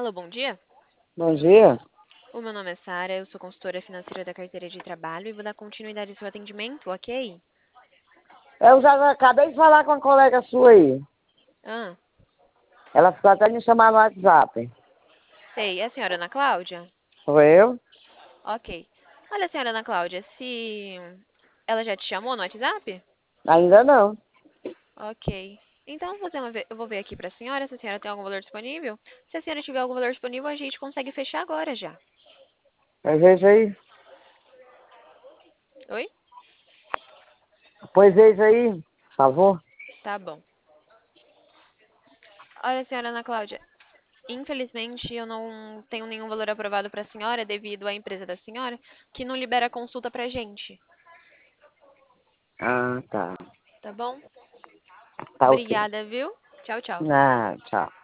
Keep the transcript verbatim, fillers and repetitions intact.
Alô, bom dia. Bom dia. O meu nome é Sara, eu sou consultora financeira da carteira de trabalho e vou dar continuidade ao seu atendimento, ok? Eu já acabei de falar com uma colega sua aí. Ah, Ela ficou até me chamar no WhatsApp. sei. É a senhora Ana Cláudia? Sou eu? Ok. Olha, senhora Ana Cláudia, se ela já te chamou no WhatsApp? Ainda não. Ok. Então, vou fazer uma ve- eu vou ver aqui para a senhora se a senhora tem algum valor disponível. Se a senhora tiver algum valor disponível, a gente consegue fechar agora já. Pois veja aí. Oi? Pois veja aí, por favor. Tá bom. Olha, senhora Ana Cláudia, infelizmente eu não tenho nenhum valor aprovado para a senhora devido à empresa da senhora que não libera consulta pra gente, Ah, tá. tá bom? Tá ok. Obrigada, viu? Tchau, tchau. Ah, tchau.